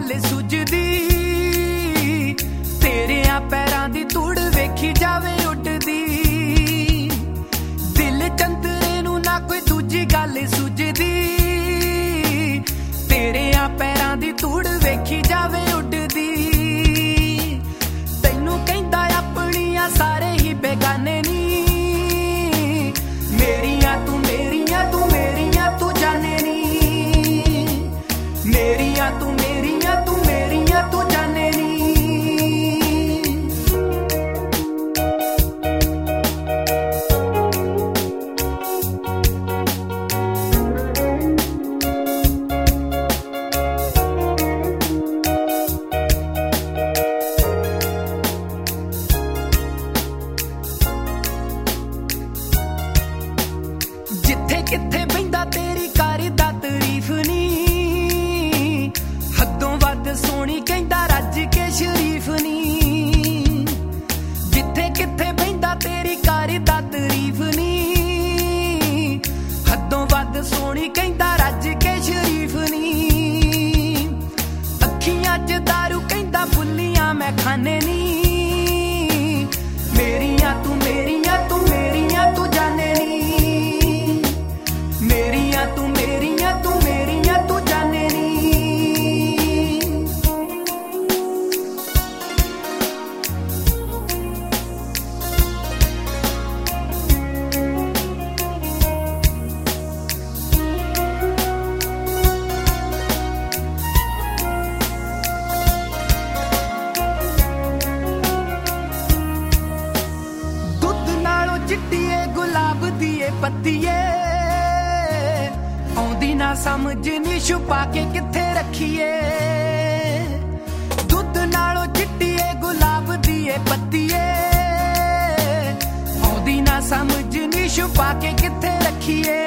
गल सुझदी तेरियां पैरां दी धूड़ वेखी जावे उडदी दिल चंदरे नूं ना कोई दूजी गल सुझदी तेरियां पैरां दी धूड़ वेखी जावे उडदी तैनूं कहंदा अपणियां सारे ही बेगाने नी मेरियां तू मेरियां तू मेरियां तू जाने नी मेरियां तू मेरियां तू मेरियां तू जाने नी जिथे किथे बहिंदा तेरी कारी दा तारीफ नी हदों वध सोहनी कहंदा रज के शरीफ नी जिथे किथे बहिंदा तेरी कारी दा तारीफ नी हदों वध सोहनी कहंदा रज के शरीफ नी अखियां च दारू कहंदा फुल्लियां मैं खाने नी मेरियां तू मेरियां तू मेरियां तू जाने नी मेरियां तू मेरियां तू मेरियां तू जाने नी दुध नालों चिट्टी ए गुलाब दी ए पत्ती ए आउंदी ना समझ नी छुपा के किथे रखीए दुध नालों चिट्टी ए गुलाब दी ए पत्ती ए आउंदी ना समझ नी छुपा के किथे रखीए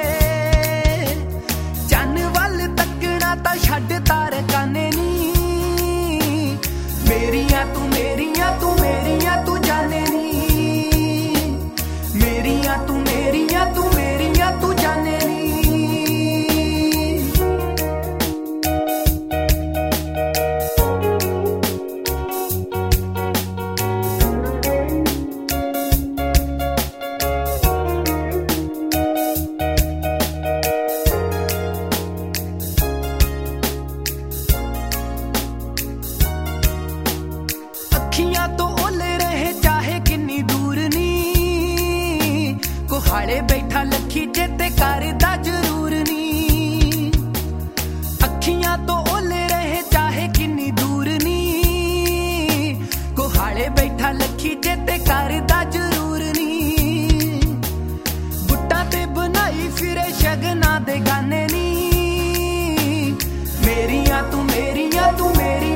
चन वल तकना तां छड्ड तार काने नी मेरियां तू मेरियां तू मेरियां तू जाने नी मेरियां तू मेरियां तू मेरियां तू जाने नी अखियां तो ओले रहे चाहे किन्नी दूर नी कोहाड़े बैठा लखी चेते करदा जरूर नी अखियां तो ओले रहे चाहे किन्नी दूर नी कोहाड़े बैठा लखी चेते करदा जरूर नी बुट्टा ते बनाई फिरे शगना दे गाने नी मेरियां तू मेरियां तू मेरी